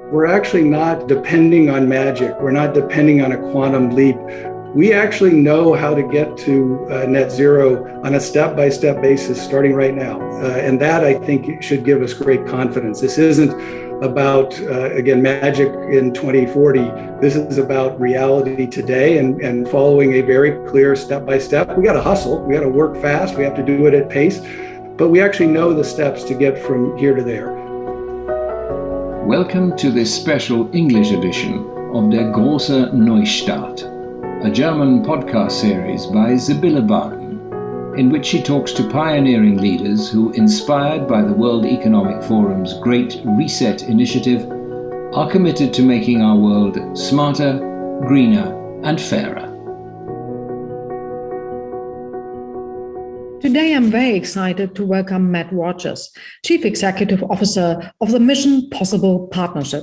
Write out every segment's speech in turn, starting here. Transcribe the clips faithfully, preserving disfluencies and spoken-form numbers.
We're actually not depending on magic. We're not depending on a quantum leap. We actually know how to get to uh, net zero on a step-by-step basis starting right now. Uh, and that, I think, should give us great confidence. This isn't about, uh, again, magic in twenty forty. This is about reality today and, and following a very clear step-by-step. We got to hustle. We got to work fast. We have to do it at pace. But we actually know the steps to get from here to there. Welcome to this special English edition of Der große Neustart, a German podcast series by Sibylle Barton, in which she talks to pioneering leaders who, inspired by the World Economic Forum's Great Reset initiative, are committed to making our world smarter, greener, and fairer. Today, I'm very excited to welcome Matt Rogers, Chief Executive Officer of the Mission Possible Partnership.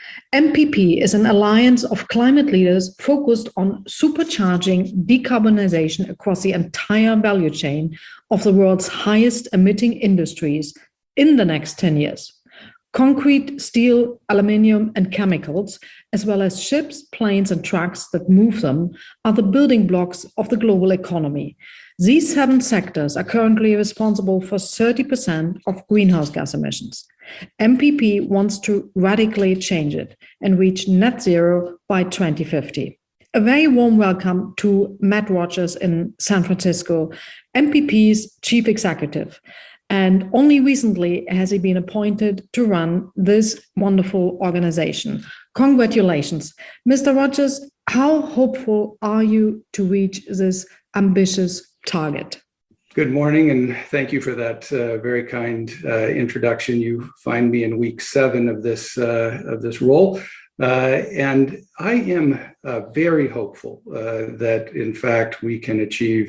M P P is an alliance of climate leaders focused on supercharging decarbonization across the entire value chain of the world's highest emitting industries in the next ten years. Concrete, steel, aluminium, and chemicals, as well as ships, planes, and trucks that move them, are the building blocks of the global economy. These seven sectors are currently responsible for thirty percent of greenhouse gas emissions. M P P wants to radically change it and reach net zero by twenty fifty. A very warm welcome to Matt Rogers in San Francisco, M P P's chief executive. And only recently has he been appointed to run this wonderful organization. Congratulations. Mister Rogers, how hopeful are you to reach this ambitious target? Good morning, and thank you for that uh, very kind uh, introduction. You find me in week seven of this uh, of this role, uh, and I am uh, very hopeful uh, that, in fact, we can achieve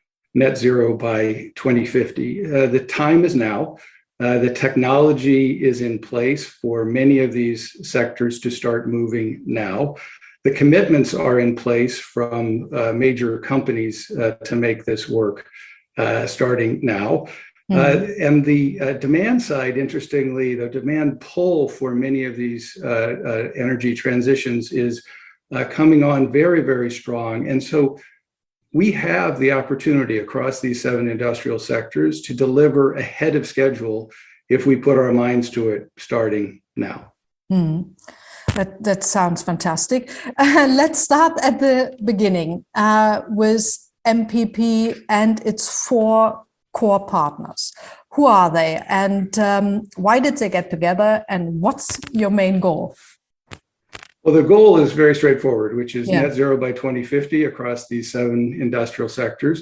net zero by twenty fifty. Uh, the time is now. Uh, the technology is in place for many of these sectors to start moving now. The commitments are in place from uh, major companies uh, to make this work uh, starting now. Mm-hmm. Uh, and the uh, demand side, interestingly, the demand pull for many of these uh, uh, energy transitions is uh, coming on very, very strong. And so we have the opportunity across these seven industrial sectors to deliver ahead of schedule if we put our minds to it starting now. Mm. That, that sounds fantastic. Uh, let's start at the beginning uh, with M P P and its four core partners. Who are they, and um, why did they get together, and what's your main goal? Well, the goal is very straightforward, which is yeah. net zero by twenty fifty across these seven industrial sectors.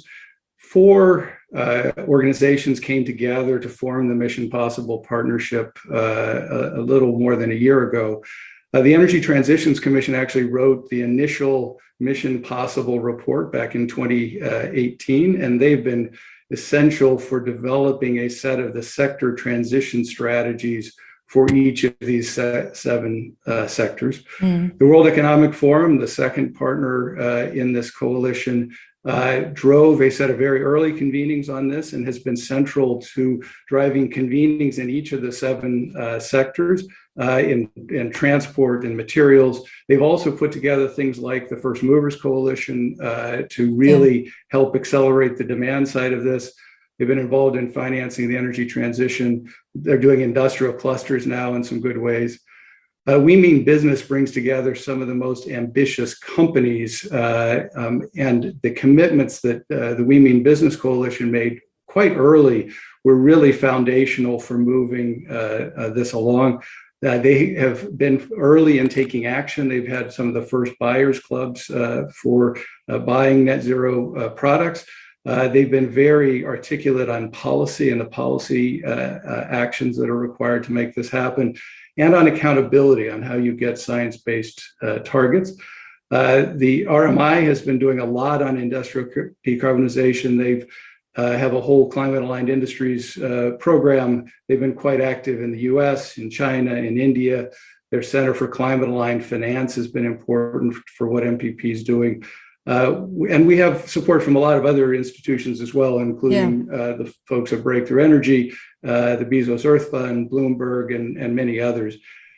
Four uh, organizations came together to form the Mission Possible Partnership uh, a, a little more than a year ago. Uh, the Energy Transitions Commission actually wrote the initial Mission Possible report back in twenty eighteen, and they've been essential for developing a set of the sector transition strategies for each of these se- seven uh, sectors. Mm. The World Economic Forum, the second partner uh, in this coalition, uh, drove a set of very early convenings on this and has been central to driving convenings in each of the seven uh, sectors. Uh, in, in transport and materials. They've also put together things like the First Movers Coalition uh, to really yeah. help accelerate the demand side of this. They've been involved in financing the energy transition. They're doing industrial clusters now in some good ways. Uh, We Mean Business brings together some of the most ambitious companies, uh, um, and the commitments that uh, the We Mean Business Coalition made quite early were really foundational for moving uh, uh, this along. Uh, they have been early in taking action. They've had some of the first buyers clubs uh, for uh, buying net zero uh, products. Uh, they've been very articulate on policy and the policy uh, uh, actions that are required to make this happen, and on accountability on how you get science-based uh, targets. Uh, the R M I has been doing a lot on industrial decarbonization. They've Uh, have a whole climate-aligned industries uh, program. They've been quite active in the U S, in China, in India. Their Center for Climate-Aligned Finance has been important for what M P P is doing. Uh, and we have support from a lot of other institutions as well, including yeah. uh, the folks at Breakthrough Energy, uh, the Bezos Earth Fund, Bloomberg, and, and many others.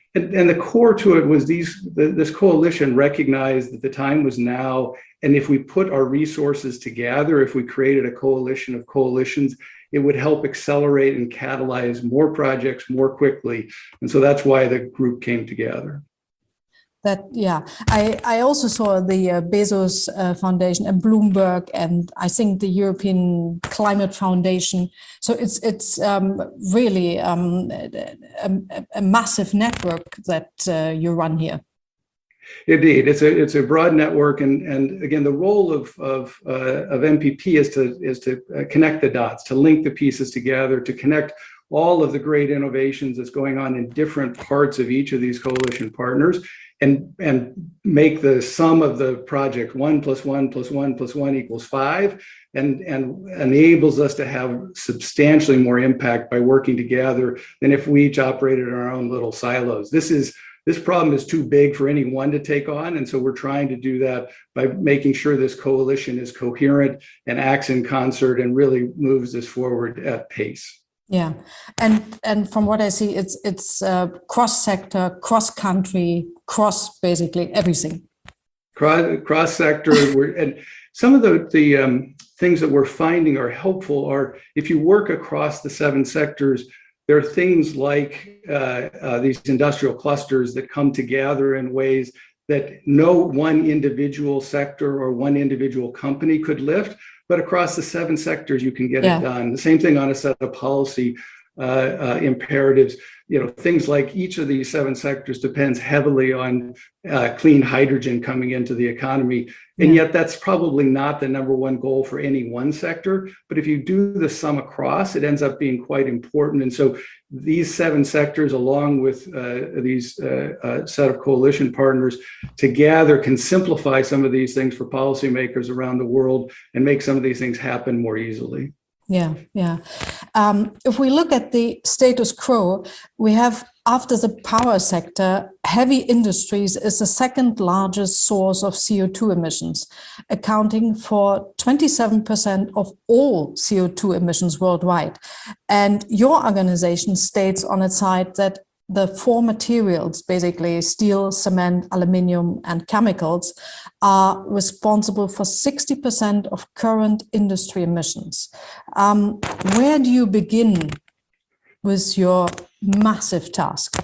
And, and the core to it was these, the, this coalition recognized that the time was now. And if we put our resources together, if we created a coalition of coalitions, it would help accelerate and catalyze more projects more quickly. And so that's why the group came together. That, yeah, I, I also saw the uh, Bezos uh, Foundation and Bloomberg, and I think the European Climate Foundation. So it's it's um, really um, a, a massive network that uh, you run here. Indeed, it's a it's a broad network, and and again, the role of of uh, of M P P is to is to connect the dots, to link the pieces together, to connect all of the great innovations that's going on in different parts of each of these coalition partners, and and make the sum of the project one plus one plus one plus one equals five, and and enables us to have substantially more impact by working together than if we each operated in our own little silos. This is this problem is too big for any one to take on, and so we're trying to do that by making sure this coalition is coherent and acts in concert and really moves this forward at pace. Yeah, and and from what I see, it's it's uh, cross sector, cross country, cross basically everything. Cross cross sector, we're, and some of the the um, things that we're finding are helpful are if you work across the seven sectors. There are things like uh, uh, these industrial clusters that come together in ways that no one individual sector or one individual company could lift. But across the seven sectors, you can get yeah. it done. The same thing on a set of policy uh, uh, imperatives. You know, things like each of these seven sectors depends heavily on uh, clean hydrogen coming into the economy. And yeah. yet that's probably not the number one goal for any one sector. But if you do the sum across, it ends up being quite important. And so these seven sectors, along with uh, these uh, uh, set of coalition partners together, can simplify some of these things for policymakers around the world and make some of these things happen more easily. Yeah, yeah. Um, if we look at the status quo, we have, after the power sector, heavy industries is the second largest source of C O two emissions, accounting for twenty-seven percent of all C O two emissions worldwide. And your organization states on its side that the four materials, basically steel, cement, aluminium, and chemicals, are responsible for sixty percent of current industry emissions. Um, where do you begin with your massive task?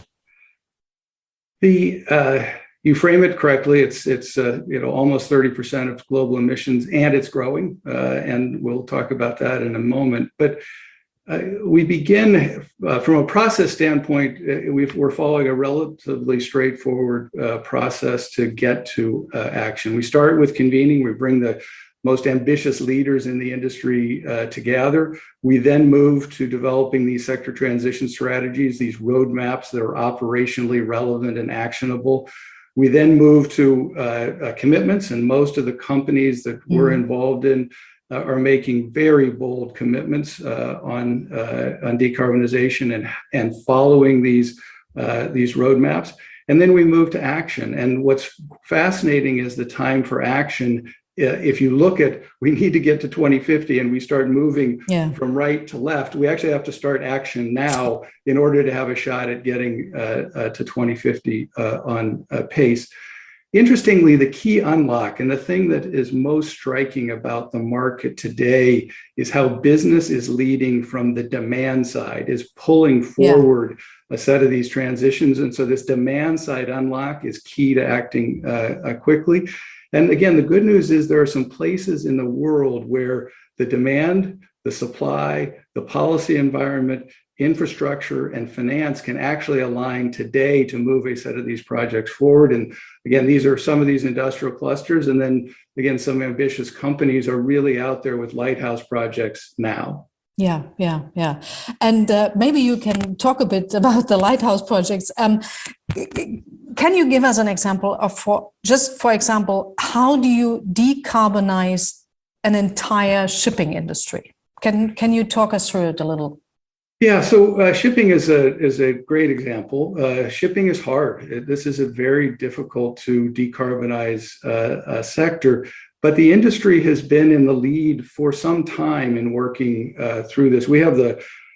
The uh, you frame it correctly. It's it's uh, you know almost thirty percent of global emissions, and it's growing. Uh, and we'll talk about that in a moment. But Uh, we begin uh, from a process standpoint. Uh, we've, we're following a relatively straightforward uh, process to get to uh, action. We start with convening. We bring the most ambitious leaders in the industry uh, together. We then move to developing these sector transition strategies, these roadmaps that are operationally relevant and actionable. We then move to uh, uh, commitments, and most of the companies that mm-hmm. we're involved in Uh, are making very bold commitments uh, on uh, on decarbonization and and following these uh, these roadmaps. And then we move to action. And what's fascinating is the time for action. Uh, if you look at, we need to get to twenty fifty and we start moving yeah. from right to left, we actually have to start action now in order to have a shot at getting uh, uh, to twenty fifty uh, on uh, pace. Interestingly, the key unlock and the thing that is most striking about the market today is how business is leading from the demand side, is pulling forward yeah. a set of these transitions. And so this demand side unlock is key to acting uh, uh, quickly. And again, the good news is there are some places in the world where the demand, the supply, the policy environment, infrastructure, and finance can actually align today to move a set of these projects forward. And again, these are some of these industrial clusters. And then again, some ambitious companies are really out there with lighthouse projects now. Yeah, yeah, yeah. And uh, maybe you can talk a bit about the lighthouse projects. Um, can you give us an example of, for, just for example, how do you decarbonize an entire shipping industry? Can, can you talk us through it a little? Yeah, so uh, shipping is a is a great example. Uh, shipping is hard. This is a very difficult to decarbonize uh, uh, sector, but the industry has been in the lead for some time in working uh, through this. We have the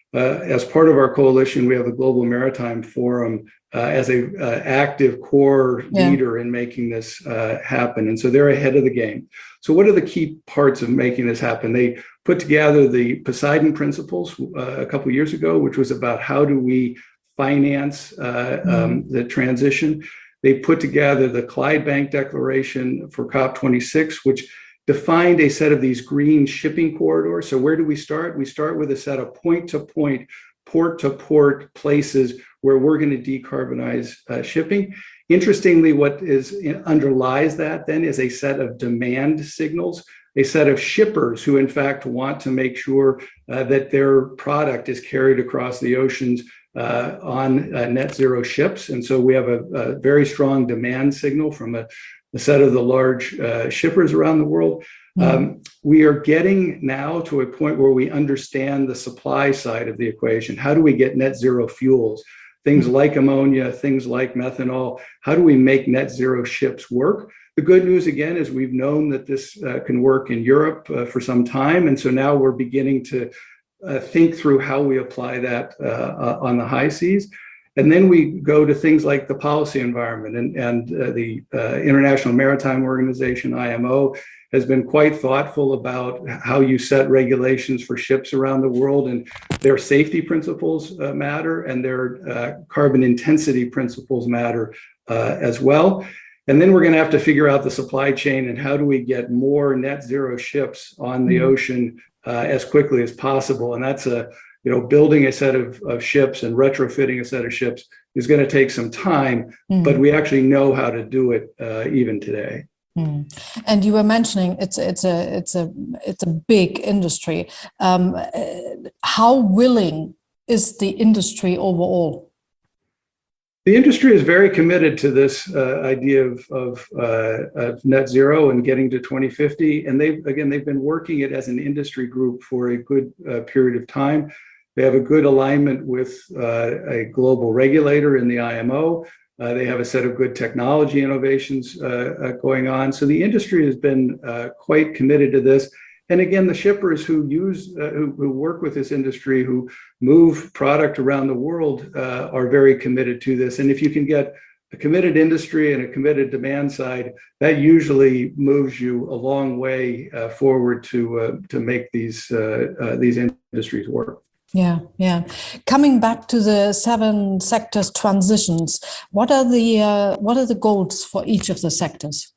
Uh, as part of our coalition, we have the Global Maritime Forum uh, as a uh, active core Yeah. leader in making this uh, happen. And so they're ahead of the game. So what are the key parts of making this happen? They put together the Poseidon Principles uh, a couple of years ago, which was about how do we finance uh, mm. um, the transition. They put together the Clydebank Declaration for COP twenty-six, which defined a set of these green shipping corridors. So where do we start? We start with a set of point-to-point, port-to-port places where we're going to decarbonize uh, shipping. Interestingly, what is underlies that then is a set of demand signals, a set of shippers who in fact want to make sure uh, that their product is carried across the oceans uh, on uh, net zero ships. And so we have a, a very strong demand signal from a a set of the large uh, shippers around the world. Mm-hmm. Um, we are getting now to a point where we understand the supply side of the equation. How do we get net zero fuels? Things mm-hmm. like ammonia, things like methanol. How do we make net zero ships work? The good news, again, is we've known that this uh, can work in Europe uh, for some time. And so now we're beginning to uh, think through how we apply that uh, uh, on the high seas. And then we go to things like the policy environment, and, and uh, the uh, International Maritime Organization, I M O, has been quite thoughtful about how you set regulations for ships around the world, and their safety principles uh, matter, and their uh, carbon intensity principles matter uh, as well. And then we're going to have to figure out the supply chain and how do we get more net zero ships on the ocean uh, as quickly as possible. And that's a You know, building a set of, of ships and retrofitting a set of ships is going to take some time, mm. but we actually know how to do it uh, even today. Mm. And you were mentioning it's it's a it's a it's a big industry. Um, how willing is the industry overall? The industry is very committed to this uh, idea of, of, uh, of net zero and getting to twenty fifty. And they've, again, they've been working it as an industry group for a good uh, period of time. They have a good alignment with uh, a global regulator in the I M O. Uh, they have a set of good technology innovations uh, uh, going on. So the industry has been uh, quite committed to this. And again, the shippers who use, uh, who, who work with this industry, who move product around the world uh, are very committed to this. And if you can get a committed industry and a committed demand side, that usually moves you a long way uh, forward to uh, to make these uh, uh, these industries work. Yeah, yeah. Coming back to the seven sectors transitions, what are the uh, what are the goals for each of the sectors?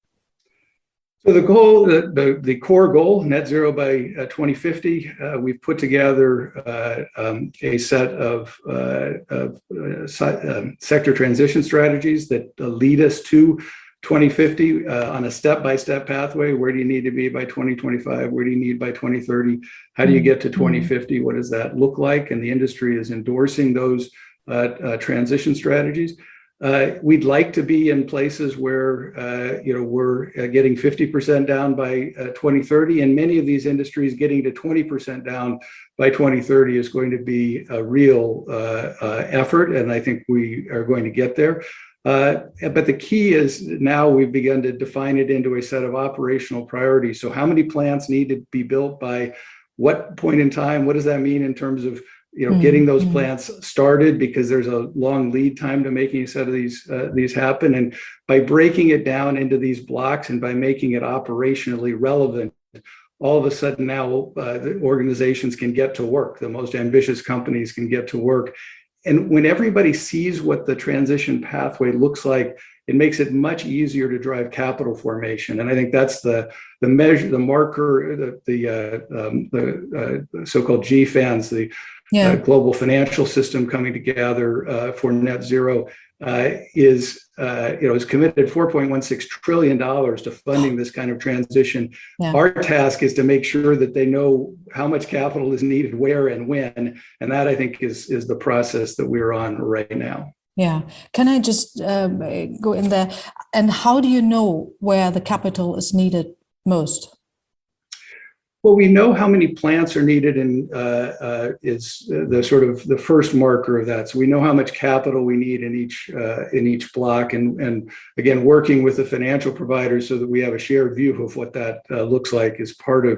So the goal, the, the, the core goal, net zero by uh, twenty fifty, uh, we've put together uh, um, a set of, uh, of uh, um, sector transition strategies that uh, lead us to twenty fifty uh, on a step-by-step pathway. Where do you need to be by twenty twenty-five? Where do you need by twenty thirty? How do you get to twenty fifty? What does that look like? And the industry is endorsing those uh, uh, transition strategies. Uh, we'd like to be in places where uh, you know we're uh, getting fifty percent down by uh, twenty thirty, and many of these industries getting to twenty percent down by twenty thirty is going to be a real uh, uh, effort, and I think we are going to get there. Uh, but the key is now we've begun to define it into a set of operational priorities. So how many plants need to be built by what point in time? What does that mean in terms of you know, mm-hmm. getting those plants started, because there's a long lead time to making a set of these uh, these happen. And by breaking it down into these blocks and by making it operationally relevant, all of a sudden now uh, the organizations can get to work. The most ambitious companies can get to work. And when everybody sees what the transition pathway looks like, it makes it much easier to drive capital formation. And I think that's the the measure, the marker, the the, uh, um, the uh, so-called G FANS, the Yeah. Uh, global financial system coming together uh, for net zero uh, is, uh, you know, is committed four point one six trillion dollars to funding this kind of transition. Yeah. Our task is to make sure that they know how much capital is needed, where and when. And that, I think, is, is the process that we're on right now. Yeah. Can I just um, go in there? And how do you know where the capital is needed most? Well, we know how many plants are needed, and uh, uh, is the sort of the first marker of that. So we know how much capital we need in each uh, in each block, and and again, working with the financial providers so that we have a shared view of what that uh, looks like is part of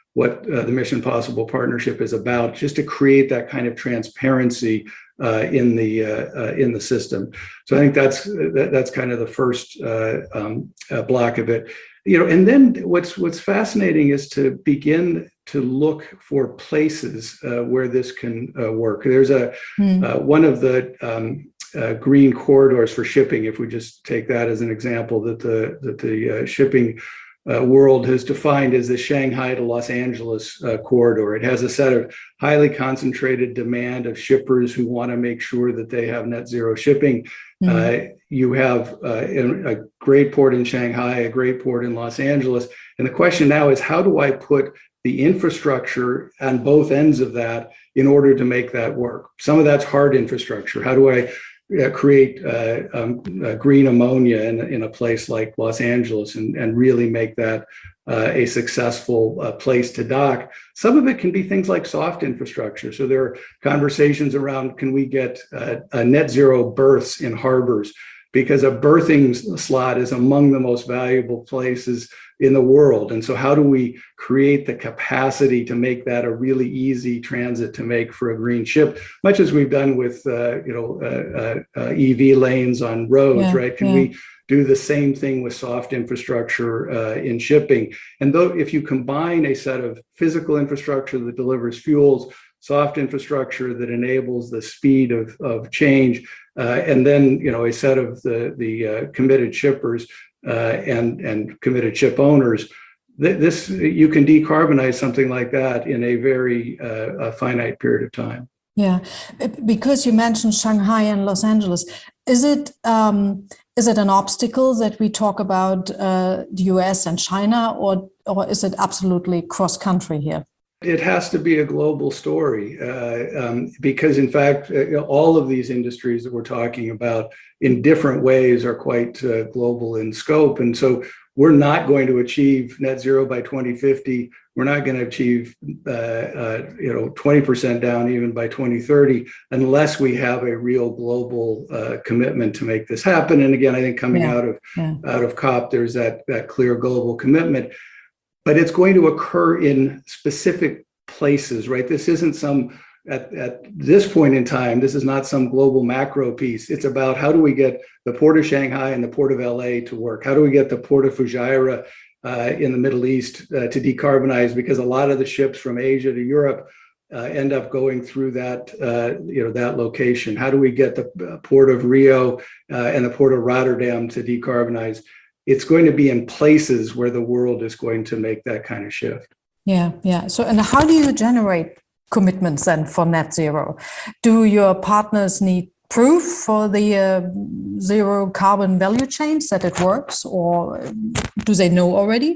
what uh, the Mission Possible Partnership is about, just to create that kind of transparency uh, in the uh, uh, in the system. So I think that's that, that's kind of the first uh, um, uh, block of it. You know, and then what's what's fascinating is to begin to look for places uh, where this can uh, work. There's a mm. uh, one of the um, uh, green corridors for shipping, if we just take that as an example, that the that the uh, shipping uh, world has defined as the Shanghai to Los Angeles uh, corridor. It has a set of highly concentrated demand of shippers who want to make sure that they have net zero shipping. Mm-hmm. Uh, you have uh, a great port in Shanghai, a great port in Los Angeles. And the question now is, how do I put the infrastructure on both ends of that in order to make that work? Some of that's hard infrastructure. How do I uh, create uh, um, uh, green ammonia in, in a place like Los Angeles and, and really make that Uh, a successful uh, place to dock? Some of it can be things like soft infrastructure. So there are conversations around, can we get uh, a net zero berths in harbors? Because a berthing slot is among the most valuable places in the world. And so how do we create the capacity to make that a really easy transit to make for a green ship, much as we've done with uh, you know uh, uh, uh, E V lanes on roads, yeah, right? Can yeah. we do the same thing with soft infrastructure uh, in shipping? And though if you combine a set of physical infrastructure that delivers fuels, soft infrastructure that enables the speed of, of change, uh, and then you know a set of the, the uh, committed shippers uh, and, and committed ship owners, th this you can decarbonize something like that in a very uh, a finite period of time. Yeah, because you mentioned Shanghai and Los Angeles, is it um, is it an obstacle that we talk about uh, the U S and China, or or is it absolutely cross country here? It has to be a global story uh, um, because, in fact, uh, all of these industries that we're talking about in different ways are quite uh, global in scope, and so we're not going to achieve net zero by twenty fifty. We're not going to achieve, uh, uh, you know, twenty percent down even by twenty thirty unless we have a real global uh, commitment to make this happen. And again, I think coming yeah. out of yeah. out of COP, there's that that clear global commitment, but it's going to occur in specific places, right? This isn't some at at this point in time. This is not some global macro piece. It's about how do we get the port of Shanghai and the port of L A to work? How do we get the port of Fujairah Uh, in the Middle East uh, to decarbonize, because a lot of the ships from Asia to Europe uh, end up going through that, uh, you know, that location. How do we get the uh, port of Rio uh, and the port of Rotterdam to decarbonize? It's going to be in places where the world is going to make that kind of shift. Yeah, yeah. So, and how do you generate commitments then for net zero? Do your partners need proof for the uh, zero carbon value chains that it works, or do they know already?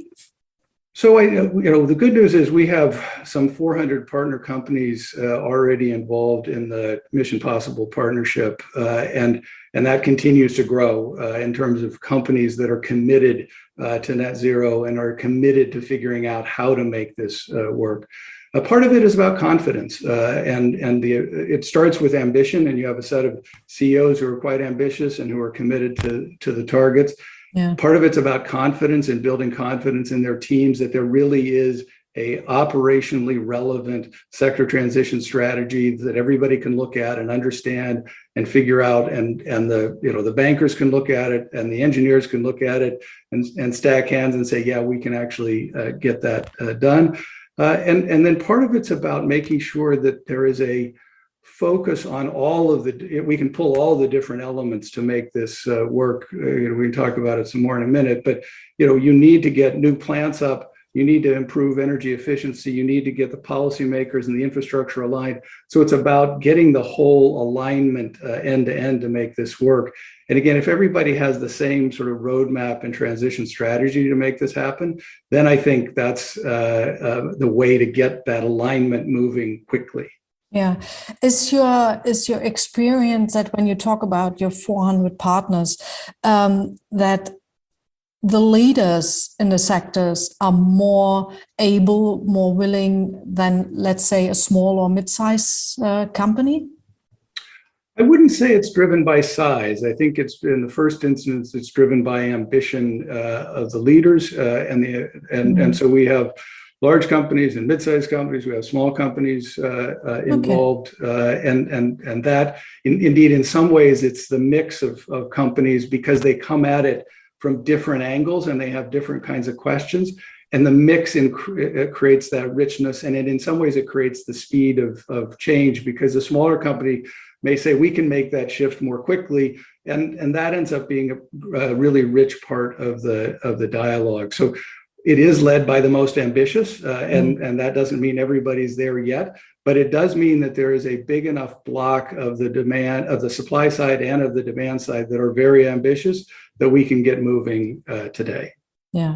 So, I, you know, the good news is we have some four hundred partner companies uh, already involved in the Mission Possible Partnership, uh, and and that continues to grow uh, in terms of companies that are committed uh, to net zero and are committed to figuring out how to make this uh, work. A part of it is about confidence, uh, and and the it starts with ambition, and you have a set of C E Os who are quite ambitious and who are committed to to the targets. Yeah. Part of it's about confidence and building confidence in their teams that there really is a operationally relevant sector transition strategy that everybody can look at and understand and figure out, and and the you know the bankers can look at it and the engineers can look at it and and stack hands and say, yeah, we can actually uh, get that uh, done. Uh, and, and then part of it's about making sure that there is a focus on all of the, we can pull all the different elements to make this uh, work. Uh, you know, we can talk about it some more in a minute, but, you know, you need to get new plants up. You need to improve energy efficiency. You need to get the policymakers and the infrastructure aligned. So it's about getting the whole alignment uh, end to end to make this work. And again, if everybody has the same sort of roadmap and transition strategy to make this happen, then I think that's uh, uh, the way to get that alignment moving quickly. Yeah. Is your is your experience that when you talk about your four hundred partners, um, that the leaders in the sectors are more able, more willing than, let's say, a small or mid-sized uh, company? I wouldn't say it's driven by size. I think it's, in the first instance, it's driven by ambition uh, of the leaders, uh, and the and mm-hmm. and so we have large companies and mid-sized companies. We have small companies uh, uh, involved, okay. uh, and and and that in, indeed, in some ways, it's the mix of, of companies because they come at it from different angles and they have different kinds of questions. And the mix in, it creates that richness, and it, in some ways, it creates the speed of of change because a smaller company may say we can make that shift more quickly, and and that ends up being a, a really rich part of the of the dialogue. So. It is led by the most ambitious, uh, and, mm. and that doesn't mean everybody's there yet, but it does mean that there is a big enough block of the demand, of the supply side and of the demand side that are very ambitious that we can get moving uh, today. Yeah.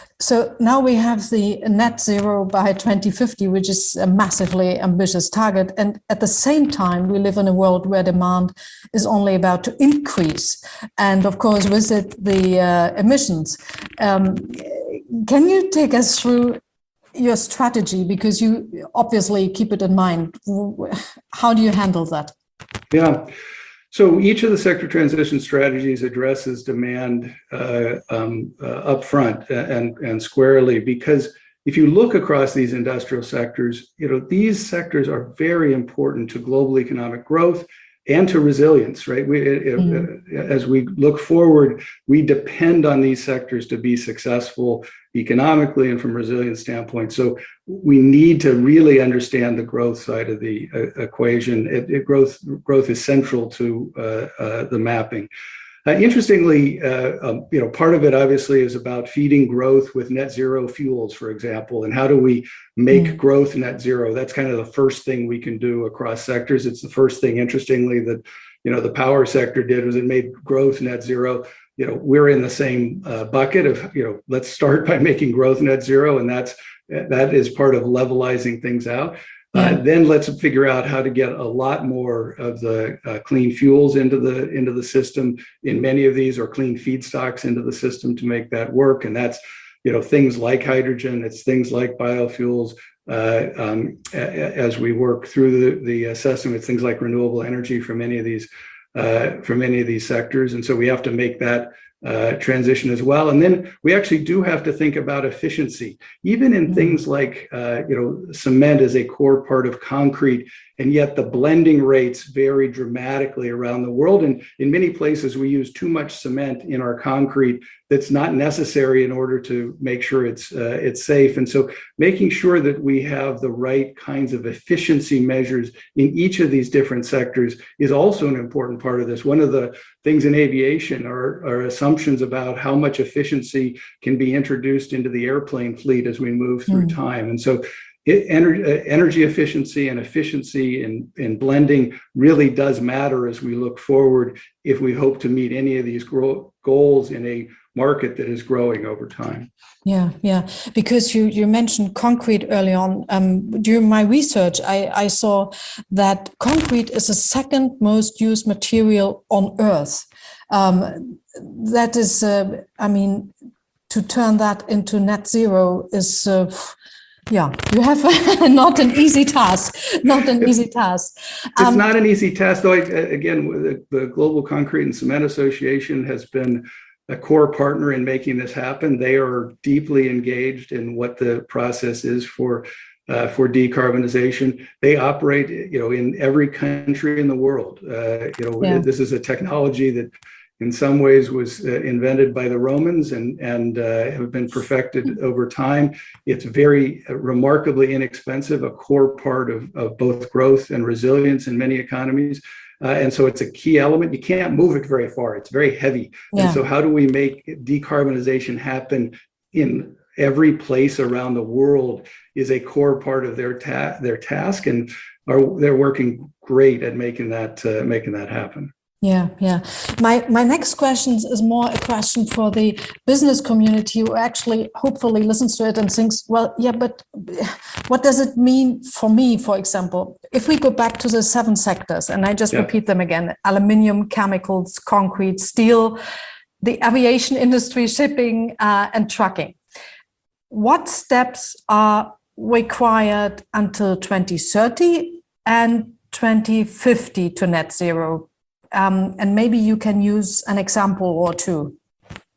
So now we have the net zero by twenty fifty, which is a massively ambitious target. And at the same time, we live in a world where demand is only about to increase. And of course, with it, the uh, emissions. Um, Can you take us through your strategy? Because you obviously keep it in mind. How do you handle that? Yeah. So each of the sector transition strategies addresses demand uh, um, uh, upfront and, and squarely, because if you look across these industrial sectors, you know, these sectors are very important to global economic growth and to resilience, right? We, mm. As we look forward, we depend on these sectors to be successful economically and from a resilience standpoint. So we need to really understand the growth side of the uh, equation. It, it growth growth is central to uh, uh, the mapping. Uh, interestingly, uh, um, you know, part of it obviously is about feeding growth with net zero fuels, for example, and how do we make mm. growth net zero? That's kind of the first thing we can do across sectors. It's the first thing, interestingly, that, you know, the power sector did was it made growth net zero. You know, we're in the same uh, bucket of, you know, let's start by making growth net zero, and that's that is part of levelizing things out. Uh, then let's figure out how to get a lot more of the uh, clean fuels into the into the system in many of these, or clean feedstocks into the system to make that work. And that's, you know, things like hydrogen, it's things like biofuels. Uh, um, as we work through the, the assessment, things like renewable energy for many of these uh, for many of these sectors. And so we have to make that uh, transition as well. And then we actually do have to think about efficiency, even in mm-hmm. things like, uh, you know, cement is a core part of concrete, and yet the blending rates vary dramatically around the world. And in many places, we use too much cement in our concrete that's not necessary in order to make sure it's uh, it's safe. And so making sure that we have the right kinds of efficiency measures in each of these different sectors is also an important part of this. One of the things in aviation are, are assumptions about how much efficiency can be introduced into the airplane fleet as we move through mm. time. And so It, energy, uh, energy efficiency and efficiency in, in blending really does matter as we look forward if we hope to meet any of these grow, goals in a market that is growing over time. Yeah, yeah. Because you, you mentioned concrete early on. Um, during my research, I, I saw that concrete is the second most used material on Earth. Um, that is, uh, I mean, to turn that into net zero is... Uh, Yeah, you have not an easy task, not an easy task. Um, it's not an easy task, though. I, again, the, the Global Concrete and Cement Association has been a core partner in making this happen. They are deeply engaged in what the process is for uh, for decarbonization. They operate, you know, in every country in the world. Uh, you know, yeah. This is a technology that in some ways was uh, invented by the Romans and, and uh, have been perfected over time. It's very uh, remarkably inexpensive, a core part of, of both growth and resilience in many economies. Uh, and so it's a key element. You can't move it very far. It's very heavy. Yeah. And so how do we make decarbonization happen in every place around the world is a core part of their, ta- their task. And are, they're working great at making that, uh, making that happen. Yeah, yeah. My my next question is more a question for the business community who actually hopefully listens to it and thinks, well, yeah, but what does it mean for me, for example? If we go back to the seven sectors, and I just yeah. repeat them again, aluminium, chemicals, concrete, steel, the aviation industry, shipping, uh, and trucking. What steps are required until twenty thirty and twenty fifty to net zero? Um, and maybe you can use an example or two.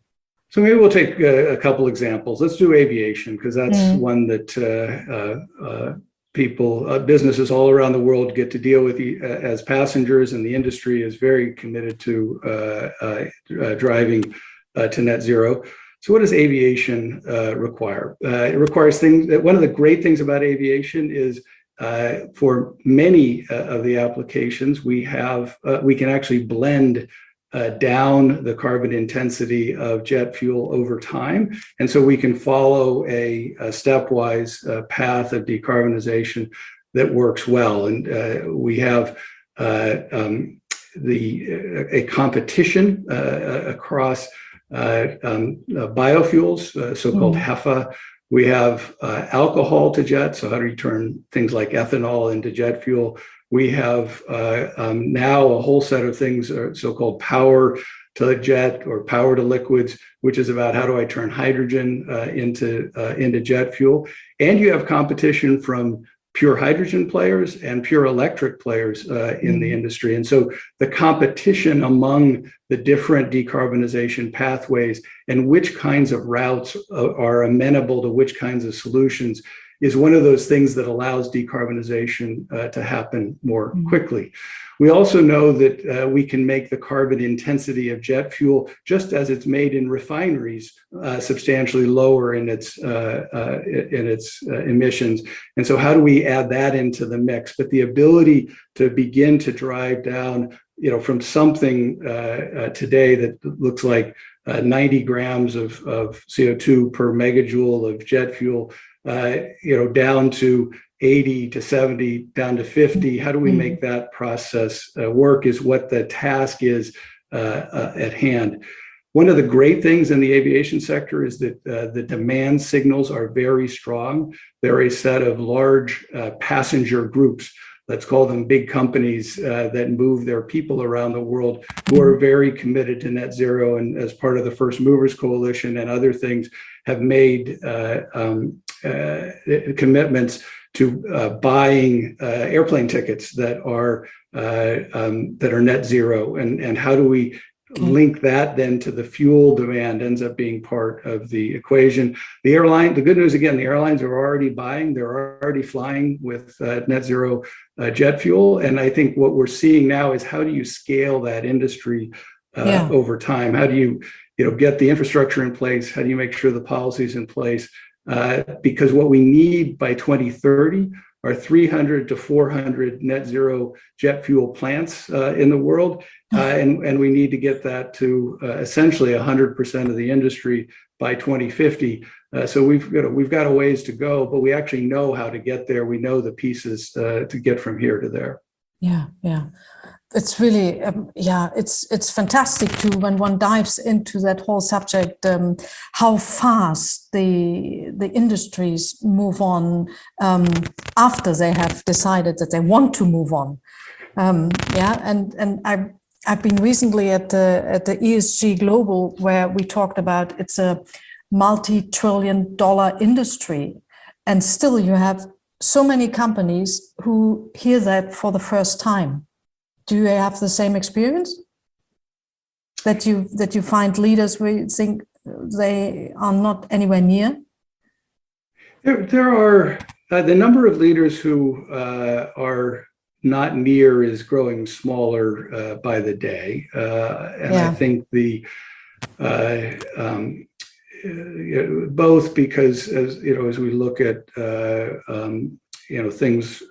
So maybe we'll take a, a couple examples. Let's do aviation, because that's Mm. one that uh, uh, uh, people, uh, businesses all around the world get to deal with uh, as passengers, and the industry is very committed to uh, uh, uh, driving uh, to net zero. So what does aviation uh, require? Uh, it requires things that one of the great things about aviation is uh, for many uh, of the applications, we have, uh, we can actually blend Uh, down the carbon intensity of jet fuel over time. And so we can follow a, a stepwise uh, path of decarbonization that works well. And uh, we have uh, um, the uh, a competition uh, across uh, um, uh, biofuels, uh, so-called Mm. HEFA. We have uh, alcohol to jet. So how do you turn things like ethanol into jet fuel? We have uh, um, now a whole set of things, uh, so-called power to jet or power to liquids, which is about how do I turn hydrogen uh, into uh, into jet fuel. And you have competition from pure hydrogen players and pure electric players uh, in mm. the industry. And so the competition among the different decarbonization pathways and which kinds of routes uh, are amenable to which kinds of solutions is one of those things that allows decarbonization uh, to happen more quickly. We also know that uh, we can make the carbon intensity of jet fuel, just as it's made in refineries, uh, substantially lower in its uh, uh, in its uh, emissions. And so, how do we add that into the mix? But the ability to begin to drive down, you know, from something uh, uh, today that looks like uh, ninety grams of, of C O two per megajoule of jet fuel, uh, you know, down to eighty to seventy, down to fifty. How do we make that process uh, work is what the task is uh, uh, at hand. One of the great things in the aviation sector is that uh, the demand signals are very strong. They're a set of large uh, passenger groups, let's call them big companies uh, that move their people around the world, who are very committed to net zero, and as part of the First Movers Coalition and other things have made uh, um, uh, commitments to uh, buying uh, airplane tickets that are uh, um, that are net zero, and and how do we link that then to the fuel demand ends up being part of the equation. The airline, the good news again, the airlines are already buying, they're already flying with uh, net zero uh, jet fuel. And I think what we're seeing now is how do you scale that industry uh, yeah. over time? How do you, you know, get the infrastructure in place? How do you make sure the policy's in place? Uh, because what we need by twenty thirty are three hundred to four hundred net zero jet fuel plants uh, in the world. Uh, and, and we need to get that to uh, essentially one hundred percent of the industry by twenty fifty. Uh, so we've got, a, we've got a ways to go, but we actually know how to get there. We know the pieces uh, to get from here to there. Yeah, yeah. It's really, um, yeah, it's it's fantastic to, when one dives into that whole subject, um, how fast the the industries move on um, after they have decided that they want to move on. Um, yeah, and and I. I've been recently at the at the E S G Global, where we talked about it's a multi-trillion dollar industry, and still you have so many companies who hear that for the first time. Do you have the same experience? That you that you find leaders where you think they are not anywhere near? There, there are uh, the number of leaders who uh, are not near is growing smaller uh, by the day. Uh, and yeah. I think the, uh, um, uh, both because as, you know, as we look at, uh, um, you know, things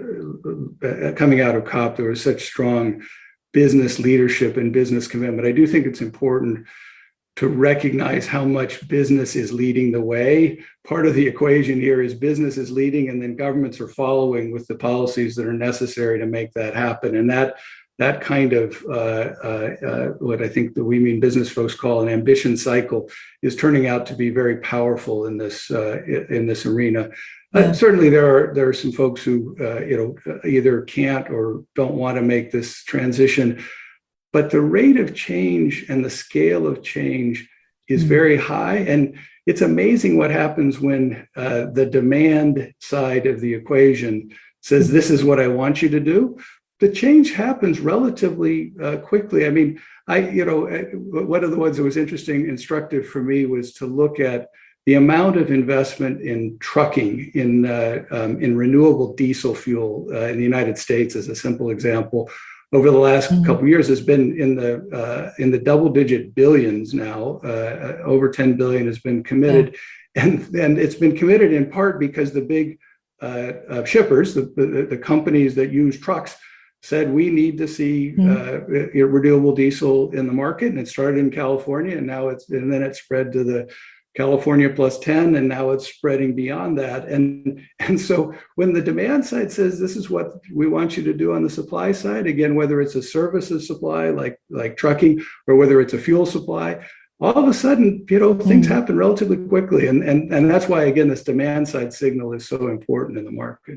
uh, coming out of COP, there was such strong business leadership and business commitment. I do think it's important to recognize how much business is leading the way. Part of the equation here is business is leading, and then governments are following with the policies that are necessary to make that happen. And that that kind of uh, uh, uh, what I think that we mean business folks call an ambition cycle is turning out to be very powerful in this uh, in this arena. Yeah. Uh, certainly, there are there are some folks who uh, you know either can't or don't want to make this transition. But the rate of change and the scale of change is mm-hmm. very high. And it's amazing what happens when uh, the demand side of the equation says, this is what I want you to do. the change happens relatively uh, quickly. I mean, I, you know, one of the ones that was interesting, instructive for me was to look at the amount of investment in trucking, in uh, um, in renewable diesel fuel uh, in the United States, as a simple example, over the last mm-hmm. couple of years has been in the uh, in the double-digit billions now. Uh, over ten billion has been committed, yeah. and and it's been committed in part because the big uh, uh, shippers, the, the the companies that use trucks, said we need to see mm-hmm. uh, renewable diesel in the market, and it started in California, and now it's and then it spread to the California plus ten, and now it's spreading beyond that. And, and so when the demand side says this is what we want you to do on the supply side, again, whether it's a services supply like, like trucking, or whether it's a fuel supply, all of a sudden, you know, things mm-hmm. happen relatively quickly. And, and, and that's why, again, this demand side signal is so important in the market.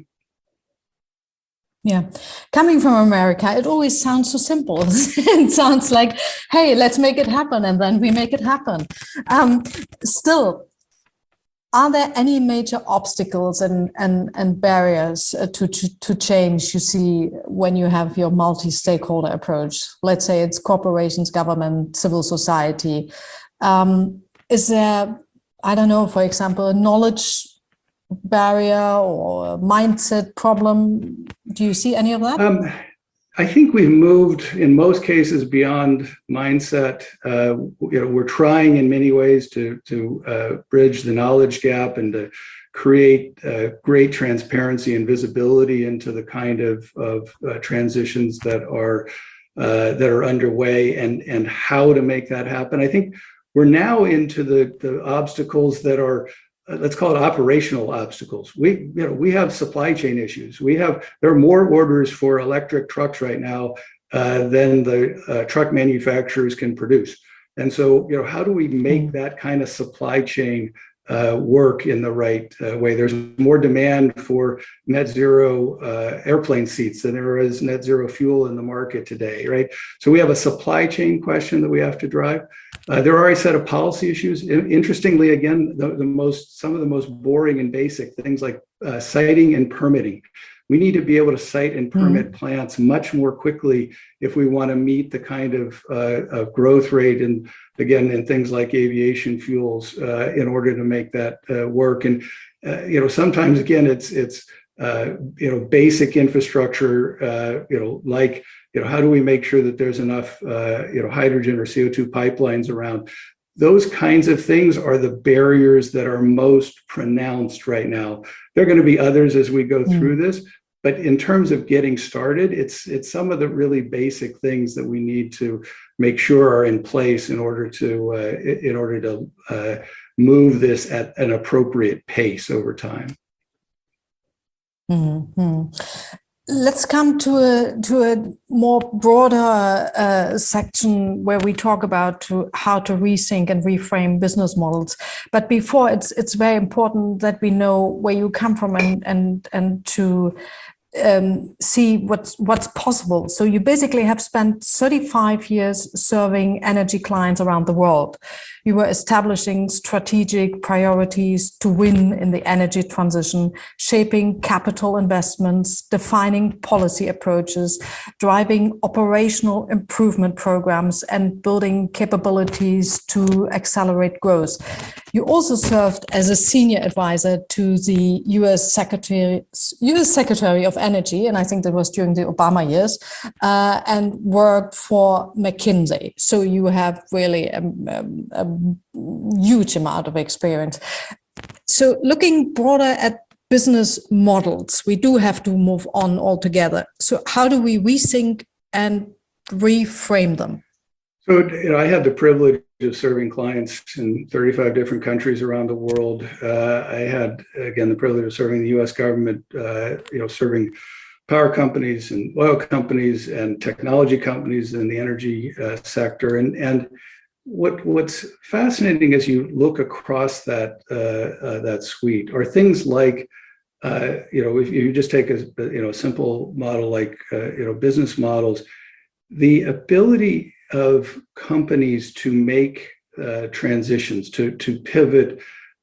Yeah, coming from America, it always sounds so simple. It sounds like, hey, let's make it happen, and then we make it happen. Um, still, are there any major obstacles and and, and barriers to, to, to change you see when you have your multi-stakeholder approach? Let's say it's corporations, government, civil society. Um, is there, I don't know, for example, a knowledge barrier or a mindset problem? Do you see any of that? Um, I think we've moved in most cases beyond mindset. Uh, you know, we're trying in many ways to to uh, bridge the knowledge gap and to create uh, great transparency and visibility into the kind of of uh, transitions that are uh, that are underway and and how to make that happen. I think we're now into the the obstacles that are, let's call it operational obstacles. We, you know, we have supply chain issues. We have, there are more orders for electric trucks right now uh, than the uh, truck manufacturers can produce. And so, you know, how do we make that kind of supply chain uh, work in the right uh, way? There's more demand for net zero uh, airplane seats than there is net zero fuel in the market today, right? So we have a supply chain question that we have to drive. Uh, there are a set of policy issues. Interestingly, again, the, the most, some of the most boring and basic things like uh, siting and permitting. We need to be able to site and permit mm-hmm. plants much more quickly if we want to meet the kind of, uh, of growth rate and, again, in things like aviation fuels uh, in order to make that uh, work. And, uh, you know, sometimes, again, it's, it's uh, you know, basic infrastructure, uh, you know, like, you know, how do we make sure that there's enough, uh, you know, hydrogen or C O two pipelines around? Those kinds of things are the barriers that are most pronounced right now. There are going to be others as we go mm. through this, but in terms of getting started, it's it's some of the really basic things that we need to make sure are in place in order to uh, in order to uh, move this at an appropriate pace over time. Mm-hmm. Let's come to a to a more broader uh, section where we talk about to how to rethink and reframe business models. But before, it's it's very important that we know where you come from and and and to um, see what's what's possible. So you basically have spent thirty-five years serving energy clients around the world. You were establishing strategic priorities to win in the energy transition, shaping capital investments, defining policy approaches, driving operational improvement programs, and building capabilities to accelerate growth. You also served as a senior advisor to the U S Secretary, U S Secretary of Energy, and I think that was during the Obama years, uh, and worked for McKinsey. So you have really a, a, a huge amount of experience. So looking broader at business models, we do have to move on altogether. So how do we rethink and reframe them? So, you know, I had the privilege of serving clients in thirty-five different countries around the world. Uh, I had, again, the privilege of serving the U S government, uh, you know, serving power companies and oil companies and technology companies in the energy uh, sector. And, and what what's fascinating as you look across that uh, uh, that suite are things like, uh, you know, if you just take a, you know, simple model like, uh, you know, business models, the ability of companies to make uh, transitions, to to pivot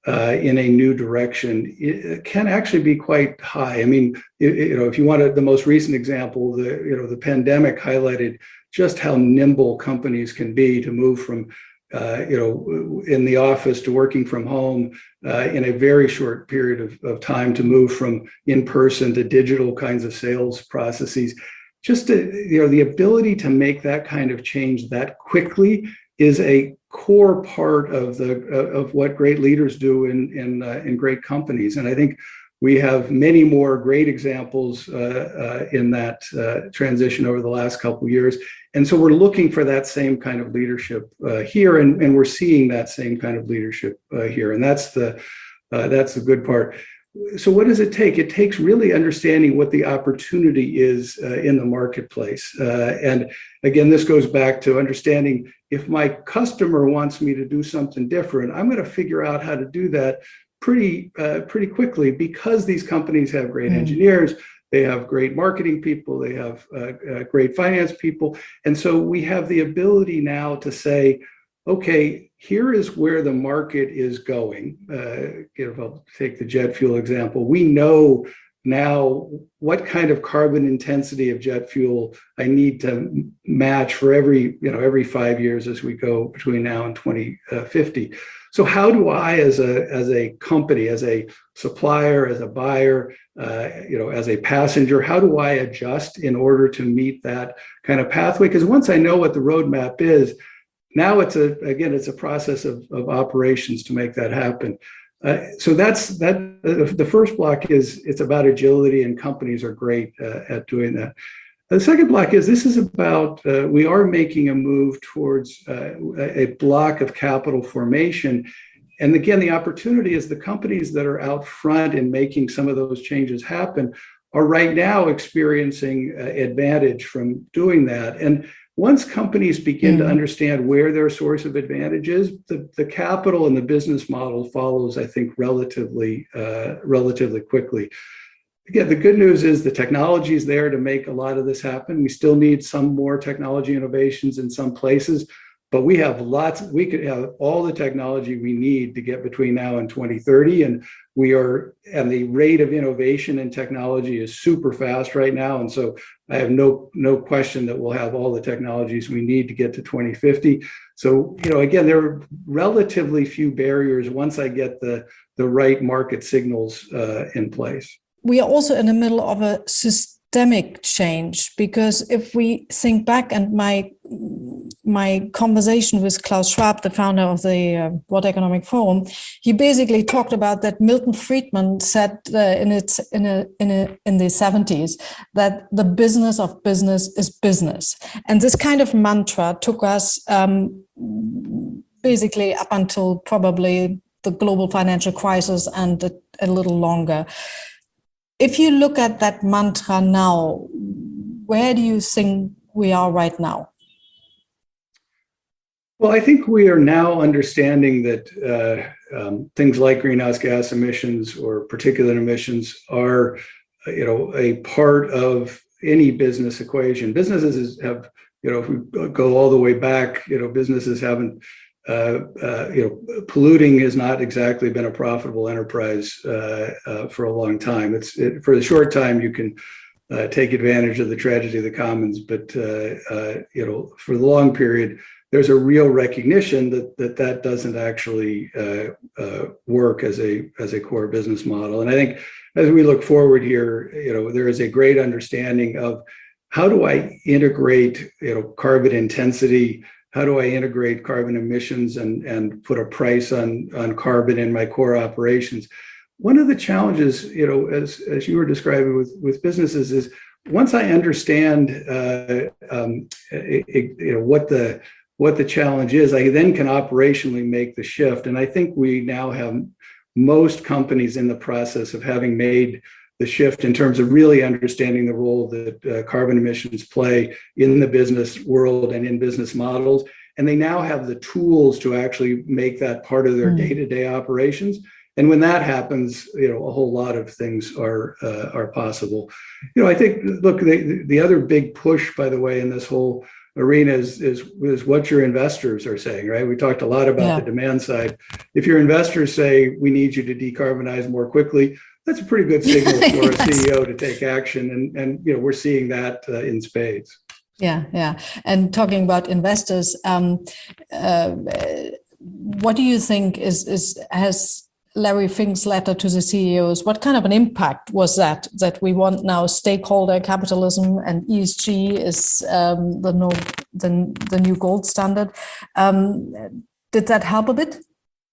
uh, in a new direction, it can actually be quite high. I mean, it, you know, if you wanted the most recent example, the you know the pandemic highlighted just how nimble companies can be to move from uh, you know in the office to working from home uh, in a very short period of, of time, to move from in person to digital kinds of sales processes. Just to, you know, the ability to make that kind of change that quickly is a core part of the of what great leaders do in in uh, in great companies. And I think we have many more great examples uh, uh, in that uh, transition over the last couple of years. And so we're looking for that same kind of leadership uh, here, and, and we're seeing that same kind of leadership uh, here. And that's the uh, that's the good part. So what does it take? It takes really understanding what the opportunity is uh, in the marketplace. Uh, and again, this goes back to understanding, if my customer wants me to do something different, I'm going to figure out how to do that pretty, uh, pretty quickly, because these companies have great mm. engineers, they have great marketing people, they have uh, uh, great finance people. And so we have the ability now to say, okay, here is where the market is going. Uh, if I'll take the jet fuel example, we know now what kind of carbon intensity of jet fuel I need to match for every, you know, every five years as we go between now and twenty fifty. So how do I, as a as a company, as a supplier, as a buyer, uh, you know, as a passenger, how do I adjust in order to meet that kind of pathway? Because once I know what the roadmap is, now it's a, again, it's a process of, of operations to make that happen. Uh, so that's that. Uh, the first block is it's about agility, and companies are great uh, at doing that. The second block is this is about, uh, we are making a move towards uh, a block of capital formation. And again, the opportunity is the companies that are out front in making some of those changes happen are right now experiencing uh, advantage from doing that. And once companies begin mm-hmm. to understand where their source of advantage is, the, the capital and the business model follows, I think, relatively, uh, relatively quickly. Again, the good news is the technology is there to make a lot of this happen. We still need some more technology innovations in some places, but we have lots, we could have all the technology we need to get between now and twenty thirty. And we are, and the rate of innovation in technology is super fast right now. And so I have no, no question that we'll have all the technologies we need to get to twenty fifty. So, you know, again, there are relatively few barriers once I get the, the right market signals uh, in place. We are also in the middle of a systemic change, because if we think back, and my my conversation with Klaus Schwab, the founder of the uh, World Economic Forum, he basically talked about that Milton Friedman said uh, in its in a in a in the seventies that the business of business is business, and this kind of mantra took us um, basically up until probably the global financial crisis and a, a little longer. If you look at that mantra now, where do you think we are right now? Well, I think we are now understanding that uh, um, things like greenhouse gas emissions or particulate emissions are, you know, a part of any business equation. Businesses have, you know, if we go all the way back, you know, businesses haven't, uh, uh, you know, polluting has not exactly been a profitable enterprise uh, uh, for a long time. It's it, for the short time you can uh, take advantage of the tragedy of the commons, but uh, uh, you know, for the long period, there's a real recognition that that that doesn't actually uh, uh, work as a as a core business model. And I think as we look forward here, you know, there is a great understanding of how do I integrate, you know, carbon intensity. How do I integrate carbon emissions and, and put a price on, on carbon in my core operations? One of the challenges, you know, as, as you were describing with, with businesses is once I understand, uh, um, it, it, you know, what the what the challenge is, I then can operationally make the shift. And I think we now have most companies in the process of having made the shift in terms of really understanding the role that uh, carbon emissions play in the business world and in business models. And they now have the tools to actually make that part of their mm. day-to-day operations. And when that happens, you know, a whole lot of things are uh, are possible. You know, I think, look, the, the other big push, by the way, in this whole arena is, is, is what your investors are saying, right? We talked a lot about Yeah. the demand side. If your investors say, we need you to decarbonize more quickly, that's a pretty good signal for a Yes. C E O to take action. And, and you know, we're seeing that uh, in spades. Yeah, yeah. And talking about investors, um, uh, what do you think is is has Larry Fink's letter to the C E Os? What kind of an impact was that? That we want now stakeholder capitalism and E S G is um, the no the the new gold standard. Um, did that help a bit?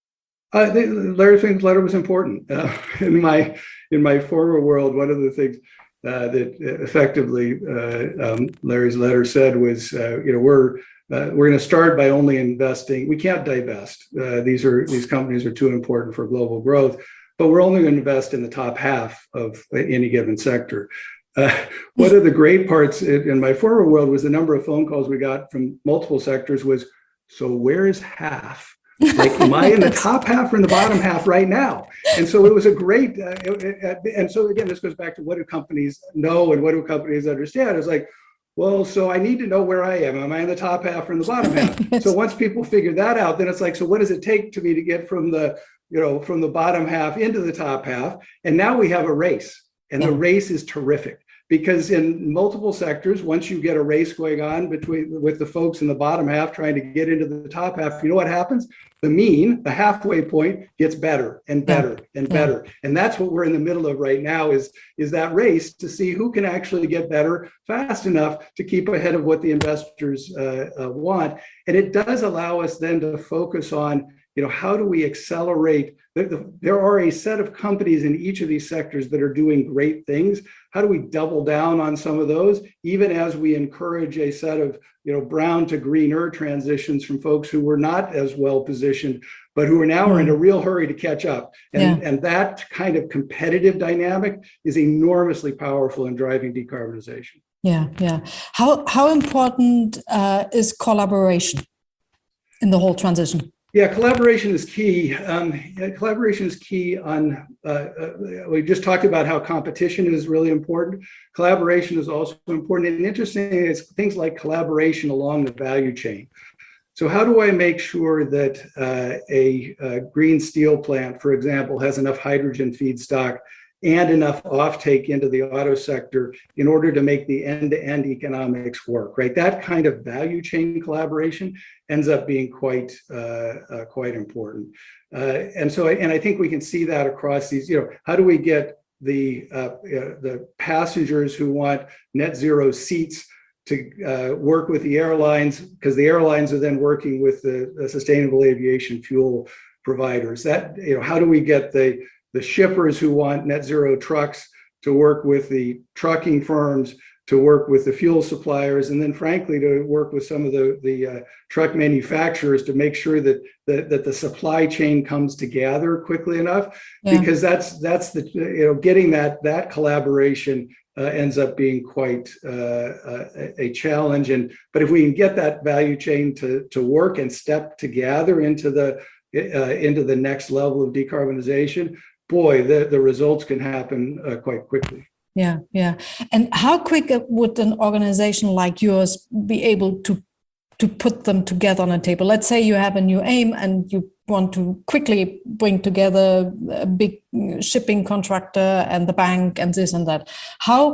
Uh, the, Larry Fink's letter was important. Uh, in my in my former world, one of the things uh, that effectively uh, um, Larry's letter said was, uh, you know, we're uh, we're going to start by only investing. We can't divest. Uh, these are these companies are too important for global growth, but we're only going to invest in the top half of any given sector. Uh, one of the great parts in, in my former world was the number of phone calls we got from multiple sectors was, so where is half? Like, am I in the top half or in the bottom half right now? And so it was a great, uh, it, it, and so again, this goes back to what do companies know and what do companies understand? It's like, well, so I need to know where I am. Am I in the top half or in the bottom half? Yes. So once people figure that out, then it's like, so what does it take to me to get from the, you know, from the bottom half into the top half? And now we have a race, and Yeah. the race is terrific. Because in multiple sectors, once you get a race going on between with the folks in the bottom half trying to get into the top half, you know what happens? The mean, the halfway point, gets better and better and Yeah. better. And that's what we're in the middle of right now is, is that race to see who can actually get better fast enough to keep ahead of what the investors uh, uh, want. And it does allow us then to focus on, you know, how do we accelerate? There are a set of companies in each of these sectors that are doing great things. How do we double down on some of those, even as we encourage a set of, you know, brown to greener transitions from folks who were not as well positioned, but who are now Mm. are in a real hurry to catch up. And, Yeah. and that kind of competitive dynamic is enormously powerful in driving decarbonization. Yeah, yeah. How how important uh, is collaboration in the whole transition? Yeah, collaboration is key. Um, yeah, collaboration is key on, uh, uh, we just talked about how competition is really important. Collaboration is also important. And interesting is things like collaboration along the value chain. So how do I make sure that uh, a, a green steel plant, for example, has enough hydrogen feedstock and enough offtake into the auto sector in order to make the end-to-end economics work, right? That kind of value chain collaboration ends up being quite, uh, uh, quite important. Uh, and so, and I think we can see that across these, you know, how do we get the, uh, uh, the passengers who want net zero seats to uh, work with the airlines, because the airlines are then working with the, the sustainable aviation fuel providers. That, you know, how do we get the the shippers who want net zero trucks to work with the trucking firms, to work with the fuel suppliers, and then frankly, to work with some of the, the uh, truck manufacturers to make sure that, that, that the supply chain comes together quickly enough, Yeah. because that's, that's the, you know, getting that, that collaboration uh, ends up being quite uh, a, a challenge. And, but if we can get that value chain to, to work and step together into the, uh, into the next level of decarbonization, boy, the, the results can happen uh, quite quickly. Yeah, yeah. And how quick would an organization like yours be able to to put them together on a table? Let's say you have a new aim and you want to quickly bring together a big shipping contractor and the bank and this and that. How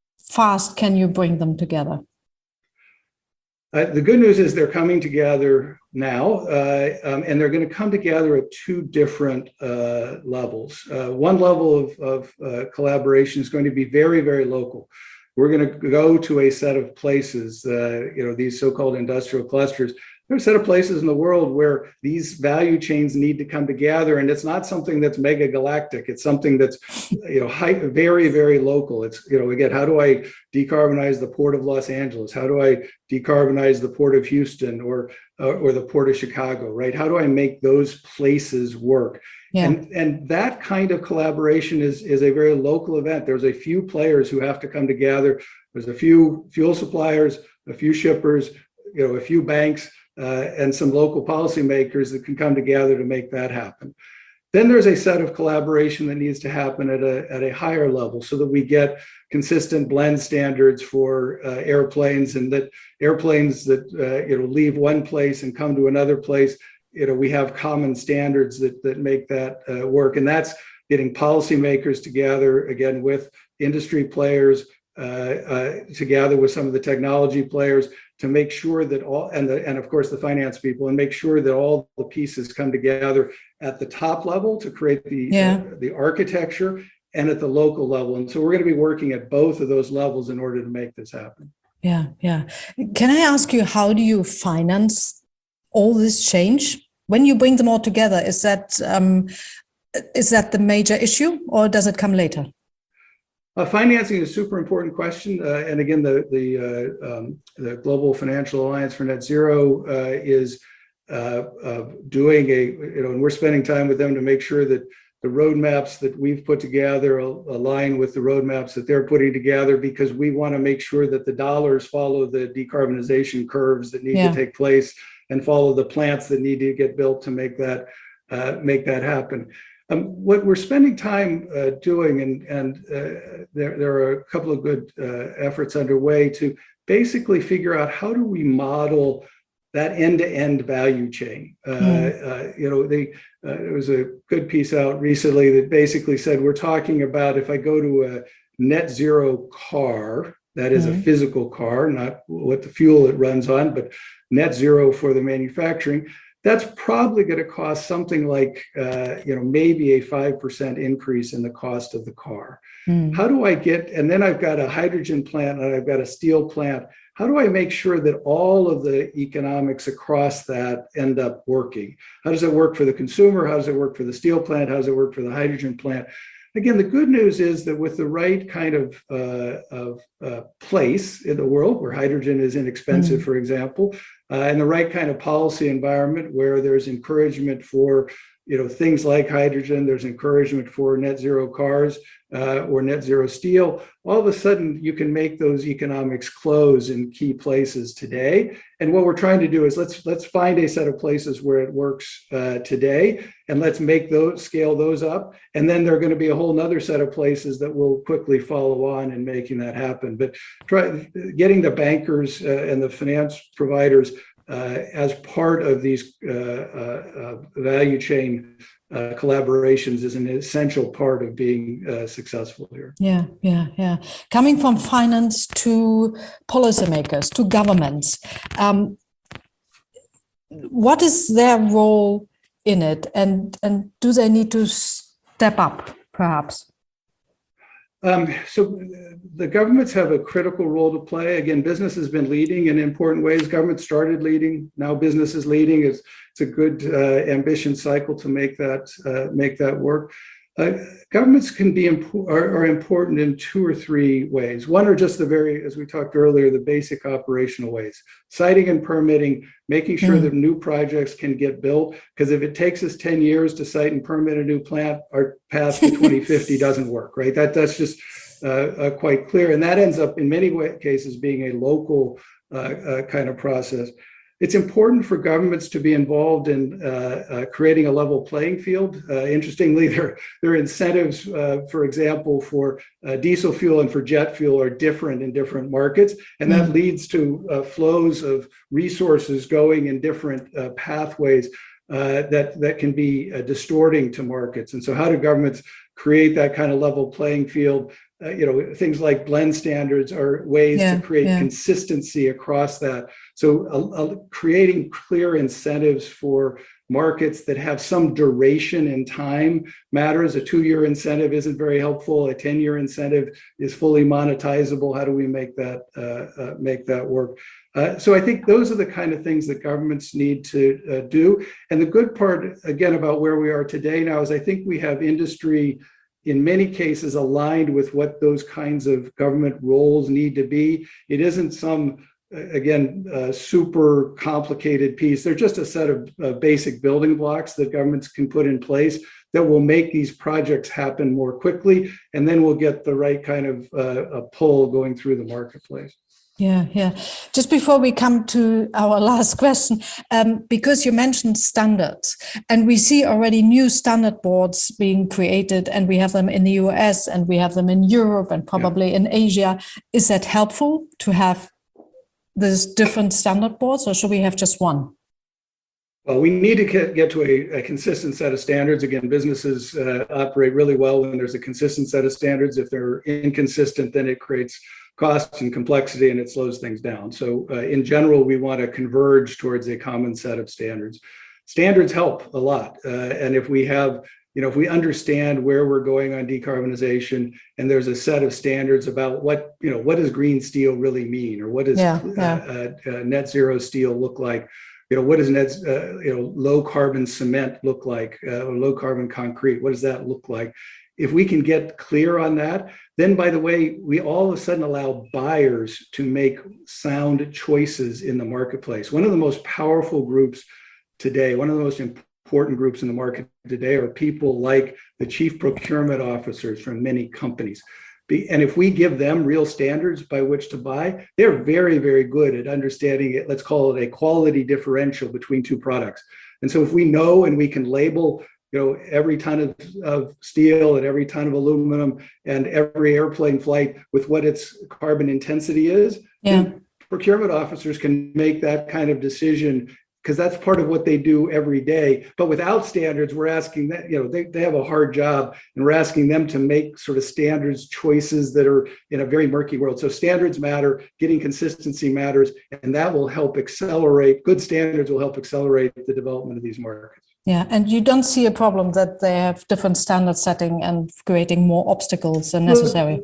fast can you bring them together? Uh, the good news is they're coming together now, uh, um, and they're going to come together at two different uh, levels. Uh, one level of, of uh, collaboration is going to be very, very local. We're going to go to a set of places, uh, you know, these so-called industrial clusters. There are a set of places in the world where these value chains need to come together, and it's not something that's mega galactic. It's something that's, you know, high, very, very local. It's, you know, again, how do I decarbonize the port of Los Angeles? How do I decarbonize the port of Houston or uh, or the port of Chicago? Right? How do I make those places work? Yeah. And and that kind of collaboration is is a very local event. There's a few players who have to come together. There's a few fuel suppliers, a few shippers, you know, a few banks. Uh, and some local policymakers that can come together to make that happen. Then there's a set of collaboration that needs to happen at a, at a higher level so that we get consistent blend standards for uh, airplanes, and that airplanes that uh, you know leave one place and come to another place, you know, we have common standards that, that make that uh, work. And that's getting policymakers together, again, with industry players, uh, uh, together with some of the technology players, to make sure that all, and, the, and of course the finance people, and make sure that all the pieces come together at the top level to create the, Yeah. uh, the architecture, and at the local level. And so we're going to be working at both of those levels in order to make this happen. Yeah, yeah. Can I ask you, how do you finance all this change when you bring them all together? Is that um, is that the major issue, or does it come later? Uh, financing is a super important question, uh, and again, the the, uh, um, the Global Financial Alliance for Net Zero uh, is uh, uh, doing a you know, and we're spending time with them to make sure that the roadmaps that we've put together align with the roadmaps that they're putting together, because we want to make sure that the dollars follow the decarbonization curves that need Yeah. to take place, and follow the plants that need to get built to make that uh, make that happen. Um, what we're spending time uh, doing, and, and uh, there, there are a couple of good uh, efforts underway to basically figure out how do we model that end-to-end value chain. Uh, mm. uh, you know, they, uh, there was a good piece out recently that basically said, we're talking about if I go to a net zero car, that is mm. a physical car, not what the fuel it runs on, but net zero for the manufacturing, that's probably going to cost something like, uh, you know, maybe a five percent increase in the cost of the car. Mm. How do I get, and then I've got a hydrogen plant and I've got a steel plant. How do I make sure that all of the economics across that end up working? How does it work for the consumer? How does it work for the steel plant? How does it work for the hydrogen plant? Again, the good news is that with the right kind of, uh, of uh, place in the world where hydrogen is inexpensive, mm. for example, uh, and the right kind of policy environment where there's encouragement for, you know, things like hydrogen, there's encouragement for net zero cars uh, or net zero steel, all of a sudden you can make those economics close in key places today. And what we're trying to do is let's let's find a set of places where it works uh, today, and let's make those, scale those up. And then there are going to be a whole nother set of places that will quickly follow on in making that happen. But try getting the bankers uh, and the finance providers Uh, as part of these uh, uh, uh, value chain uh, collaborations is an essential part of being uh, successful here. Yeah, yeah, yeah. Coming from finance to policymakers, to governments, um, what is their role in it, and and do they need to step up, perhaps? Um, so the governments have a critical role to play. Again, business has been leading in important ways. Government started leading, now business is leading. It's, it's a good uh, ambition cycle to make that uh, make that work. Uh, governments can be impo- are, are important in two or three ways. One are just the very, as we talked earlier, the basic operational ways. Siting and permitting, making sure mm. that new projects can get built. Because if it takes us ten years to site and permit a new plant, our path to twenty fifty doesn't work, right? That, that's just uh, uh, quite clear. And that ends up in many way, cases being a local uh, uh, kind of process. It's important for governments to be involved in uh, uh, creating a level playing field. Uh, interestingly, their, their incentives, uh, for example, for uh, diesel fuel and for jet fuel are different in different markets. And that mm-hmm. leads to uh, flows of resources going in different uh, pathways uh, that, that can be uh, distorting to markets. And so how do governments create that kind of level playing field? Uh, you know, things like blend standards are ways yeah, to create yeah. consistency across that. So uh, uh, creating clear incentives for markets that have some duration in time matters. A two-year incentive isn't very helpful. A ten-year incentive is fully monetizable. How do we make that uh, uh, make that work? Uh, so I think those are the kind of things that governments need to uh, do. And the good part, again, about where we are today now is I think we have industry in many cases aligned with what those kinds of government roles need to be. It isn't some, again, uh, super complicated piece. They're just a set of uh, basic building blocks that governments can put in place that will make these projects happen more quickly, and then we'll get the right kind of uh, a pull going through the marketplace. Yeah, yeah. Just before we come to our last question, um, because you mentioned standards, and we see already new standard boards being created, and we have them in the U S and we have them in Europe and probably yeah. in Asia. Is that helpful to have these different standard boards, or should we have just one? Well, we need to get to a, a consistent set of standards. Again, businesses uh, operate really well when there's a consistent set of standards. If they're inconsistent, then it creates costs and complexity, and it slows things down. So uh, in general, we want to converge towards a common set of standards. Standards help a lot. Uh, and if we have, you know, if we understand where we're going on decarbonization, and there's a set of standards about what, you know, what does green steel really mean, or what does yeah, yeah. Uh, uh, net zero steel look like? You know, what does net, uh, you know, low carbon cement look like, uh, or low carbon concrete? What does that look like? If we can get clear on that, then, by the way, we all of a sudden allow buyers to make sound choices in the marketplace. One of the most powerful groups today, one of the most important groups in the market today are people like the chief procurement officers from many companies. And if we give them real standards by which to buy, they're very, very good at understanding it. Let's call it a quality differential between two products. And so if we know and we can label, you know, every ton of, of steel and every ton of aluminum and every airplane flight with what its carbon intensity is, yeah. then procurement officers can make that kind of decision, because that's part of what they do every day. But without standards, we're asking that, you know, they, they have a hard job, and we're asking them to make sort of standards choices that are in a very murky world. So standards matter, getting consistency matters, and that will help accelerate, good standards will help accelerate the development of these markets. Yeah, and you don't see a problem that they have different standard setting and creating more obstacles than necessary?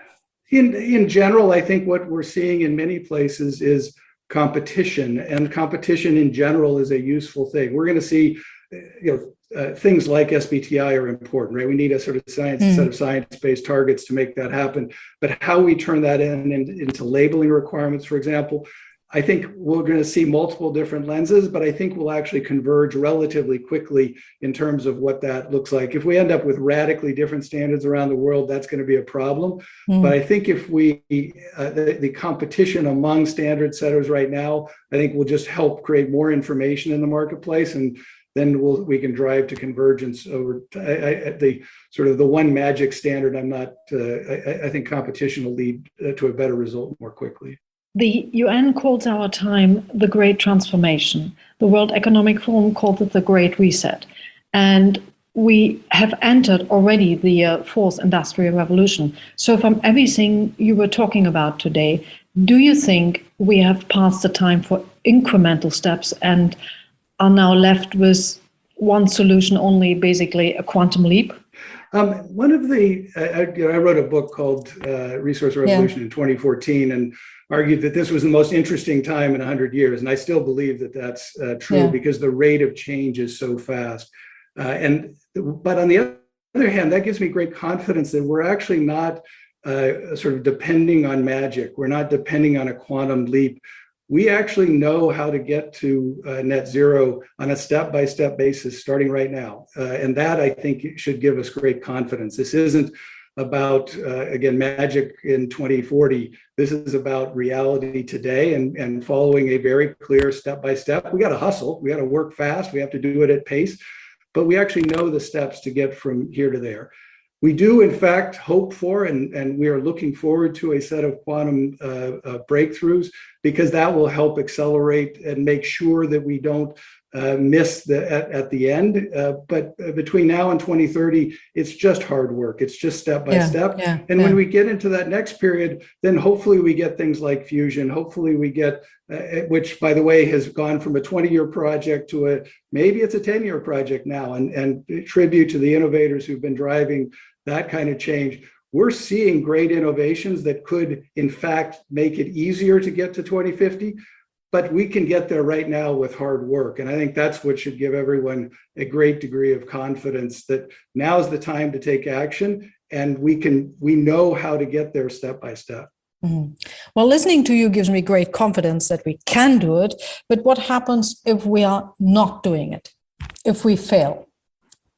In, in general, I think what we're seeing in many places is competition, and competition in general is a useful thing. We're going to see, you know, uh, things like S B T I are important, right? We need a sort of science mm. set of science-based targets to make that happen. But how we turn that in, in into labeling requirements, for example, I think we're going to see multiple different lenses, but I think we'll actually converge relatively quickly in terms of what that looks like. If we end up with radically different standards around the world, that's going to be a problem. Mm. But I think if we, uh, the, the competition among standard setters right now, I think will just help create more information in the marketplace, and then we'll, we can drive to convergence over I, I, the sort of the one magic standard. I'm not, uh, I, I think competition will lead uh, to a better result more quickly. The U N calls our time the Great Transformation. The World Economic Forum called it the Great Reset. And we have entered already the uh, fourth industrial revolution. So from everything you were talking about today, do you think we have passed the time for incremental steps and are now left with one solution only, basically a quantum leap? Um, one of the, I, you know, I wrote a book called uh, Resource Revolution yeah. in twenty fourteen, and argued that this was the most interesting time in one hundred years. And I still believe that that's uh, true yeah. because the rate of change is so fast. Uh, and But on the other hand, that gives me great confidence that we're actually not uh, sort of depending on magic. We're not depending on a quantum leap. We actually know how to get to uh, net zero on a step-by-step basis starting right now. Uh, and that, I think, should give us great confidence. This isn't about, uh, again, magic in twenty forty. This is about reality today, and, and following a very clear step-by-step. We got to hustle. We got to work fast. We have to do it at pace. But we actually know the steps to get from here to there. We do, in fact, hope for, and, and we are looking forward to a set of quantum uh, uh, breakthroughs, because that will help accelerate and make sure that we don't uh, miss the at, at the end. Uh, but uh, between now and twenty thirty, it's just hard work. It's just step by yeah, step. Yeah, and yeah. when we get into that next period, then hopefully we get things like fusion. Hopefully we get, uh, which by the way has gone from a twenty-year project to a, maybe it's a ten-year project now, and, and tribute to the innovators who've been driving that kind of change. We're seeing great innovations that could, in fact, make it easier to get to twenty fifty, but we can get there right now with hard work. And I think that's what should give everyone a great degree of confidence that now's the time to take action, and we can, we know how to get there step by step. Mm-hmm. Well, listening to you gives me great confidence that we can do it, but what happens if we are not doing it, if we fail?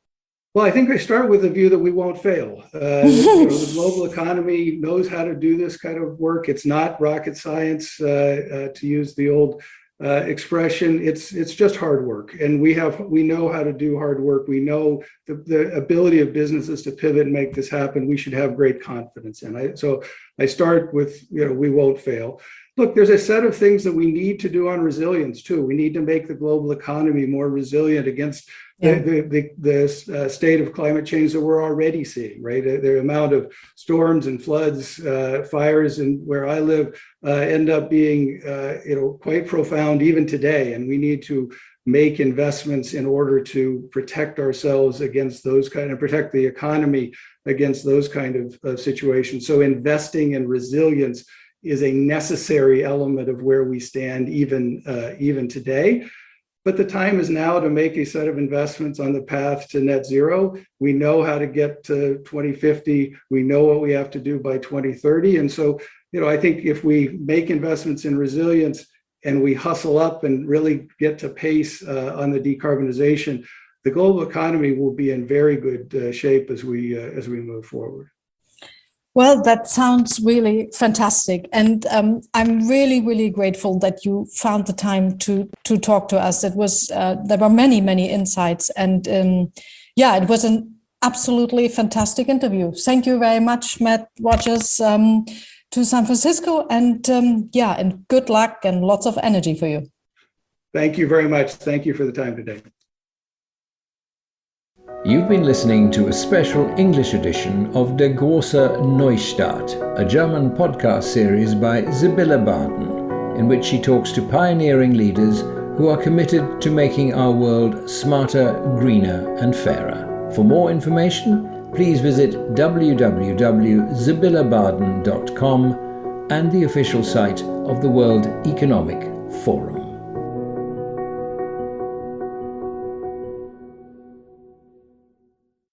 Well, I think I start with the view that we won't fail. Uh, you know, the global economy knows how to do this kind of work. It's not rocket science, uh, uh, to use the old uh, expression. It's it's just hard work, and we have we know how to do hard work. We know the, the ability of businesses to pivot and make this happen. We should have great confidence in. I, so I start with, you know, we won't fail. Look, there's a set of things that we need to do on resilience too. We need to make the global economy more resilient against yeah. the, the, the uh, state of climate change that we're already seeing, right? The, the amount of storms and floods, uh, fires, and where I live uh, end up being, uh, you know, quite profound even today. And we need to make investments in order to protect ourselves against those kind of, protect the economy against those kind of uh, situations. So investing in resilience is a necessary element of where we stand even, uh, even today. But the time is now to make a set of investments on the path to net zero. We know how to get to twenty fifty. We know what we have to do by twenty thirty. And so, you know, I think if we make investments in resilience and we hustle up and really get to pace uh, on the decarbonization, the global economy will be in very good uh, shape as we, uh, as we move forward. Well, that sounds really fantastic. And um, I'm really, really grateful that you found the time to to talk to us. It was, uh, there were many, many insights. And um, yeah, it was an absolutely fantastic interview. Thank you very much, Matt Rogers, um, to San Francisco. And um, yeah, and good luck and lots of energy for you. Thank you very much. Thank you for the time today. You've been listening to a special English edition of Der große Neustart, a German podcast series by Sibylle Barton, in which she talks to pioneering leaders who are committed to making our world smarter, greener and fairer. For more information, please visit w w w dot sibylle barden dot com and the official site of the World Economic Forum.